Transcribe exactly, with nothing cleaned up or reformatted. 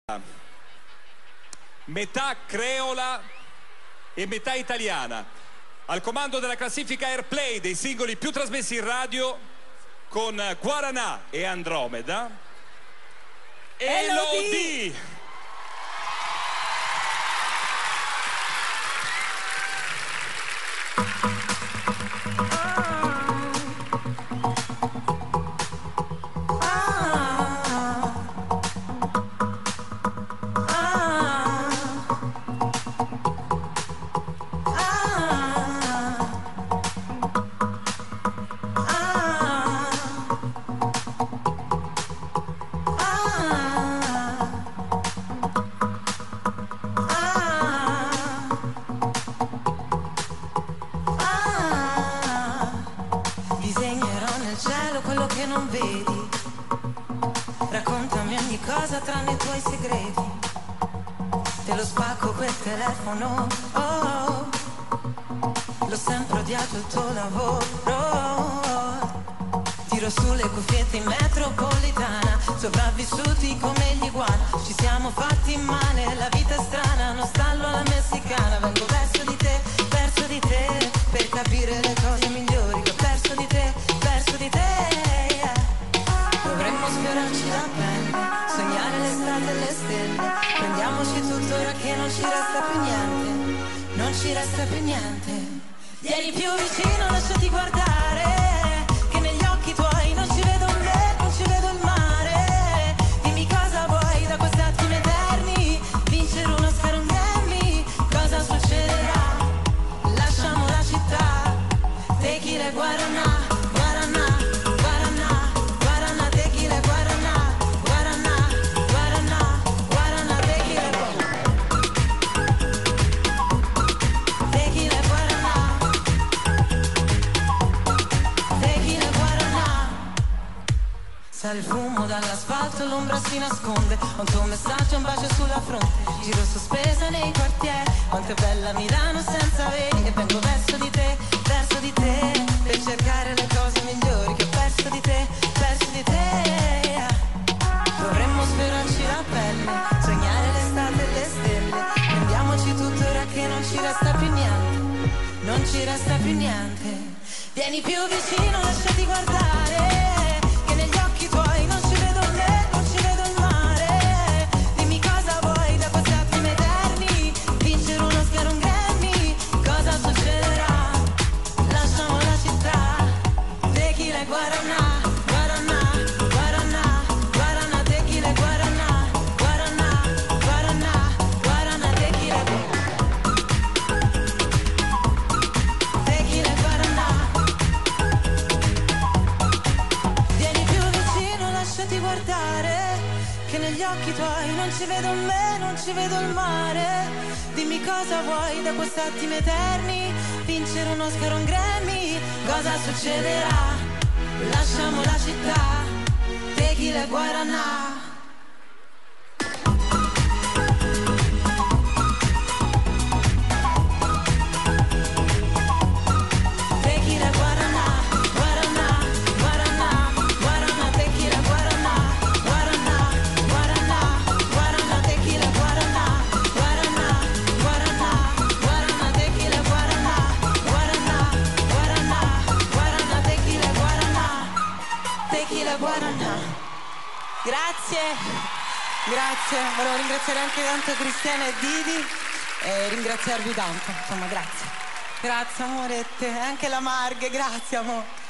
metà creola e metà italiana. Al comando della classifica Airplay dei singoli più trasmessi in radio, con Guaranà e Andromeda, Elodie. Quello che non vedi, raccontami ogni cosa tranne i tuoi segreti. Te lo spacco quel telefono, oh, oh. L'ho sempre odiato il tuo lavoro. Tiro sulle cuffiette in metropolitana, sopravvissuti come gli iguana. Ci siamo fatti male, la vita è strana, non stallo alla messicana. Vengo verso di te, verso di te, per capire le cose migliori che ho perso di te, verso di te. Sfiorarci la pelle, sognare l'estate e le stelle. Prendiamoci tutto ora che non ci resta più niente, non ci resta più niente. Vieni più vicino, lasciati guardare, che negli occhi tuoi non ci vedo me, non ci vedo il mare. Dimmi cosa vuoi da questi attimi eterni, vincere uno Oscar, un Grammy. Cosa succederà? Lasciamo la città, tequila e guaranà. Sale il fumo dall'asfalto, l'ombra si nasconde. Ho un tuo messaggio, un bacio sulla fronte. Giro sospesa nei quartieri. Quanto è bella Milano senza veli. E vengo verso di te, verso di te, per cercare le cose migliori che ho perso di te, perso di te. Dovremmo sfiorarci la pelle, sognare l'estate e le stelle. Prendiamoci tutto ora che non ci resta più niente, non ci resta più niente. Vieni più vicino, lasciati guardare, tuoi non ci vedo me, non ci vedo il mare. Dimmi cosa vuoi da questi attimi eterni, vincere uno Oscar, un Grammy. Cosa succederà? Lasciamo la città, tequila e guaranà, guaranà, guaranà, guaranà, tequila e guaranà, guaranà, guaranà, guaranà, tequila, tequila e guaranà. Lasciati guardare, che negli occhi tuoi non ci vedo me, non ci vedo il mare. Dimmi cosa vuoi da questi attimi eterni, vincere un Oscar, un Grammy. Cosa succederà? Lasciamo la città, tequila e guaranà. Grazie, grazie, volevo ringraziare anche tanto Cristiana e Didi e ringraziarvi tanto, insomma grazie, grazie amorette, anche la Marghe, grazie amore.